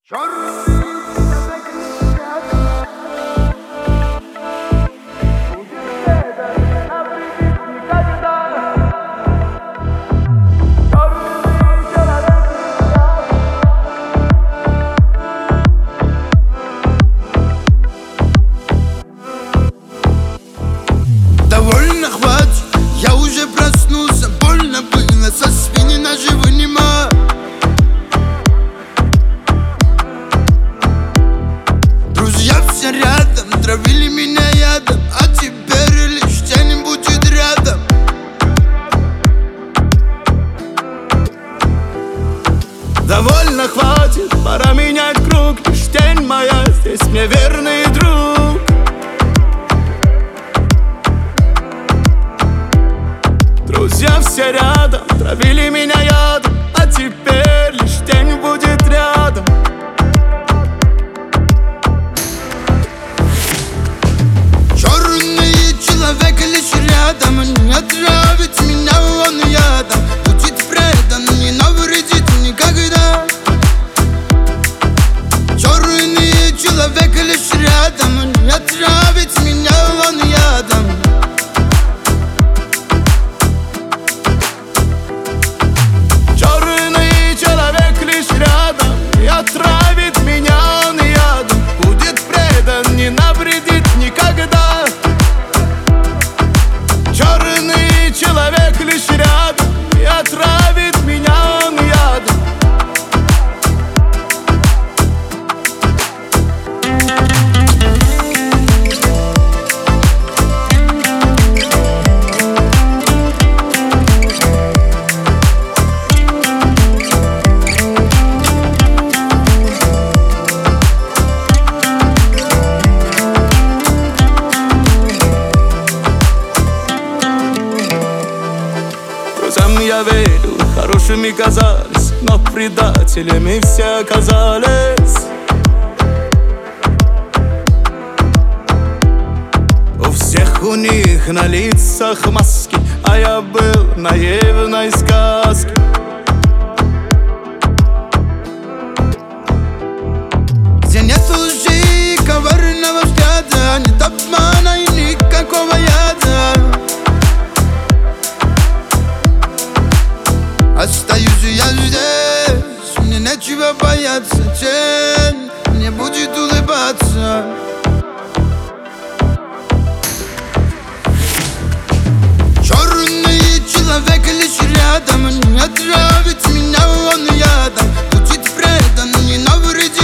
Довольно хватит, я уже проснулся. Больно было, со спины ножи вынимаю. Друзья все рядом, травили меня ядом, а теперь лишь тень будет рядом. Довольно хватит, пора менять круг. Лишь тень моя, здесь мне верный друг. Друзья все рядом, травили меня ядом, а теперь лишь тень будет рядом. Черный человек лишь рядом, не отравит меня он ядом. Будет предан, не навредит никогда. Черный человек лишь рядом, не отравит меня он ядом. Черный человек лишь рядом, и отравит меня он ядом. Будет предан, не навредит никогда. Черный человек лишь рядом, и отравит меня он ядом. Друзьям я верил, хорошими казались, но предателями все оказались. У всех у них на лицах маски, а я был наивной сказки. Где нет лжи и коварного взгляда, нет обмана и никакого яда. Остаюсь я здесь, мне нечего бояться. Тень мне будет улыбаться. Черный человек лишь рядом, не отравит меня он ядом. Будет предан, не навредит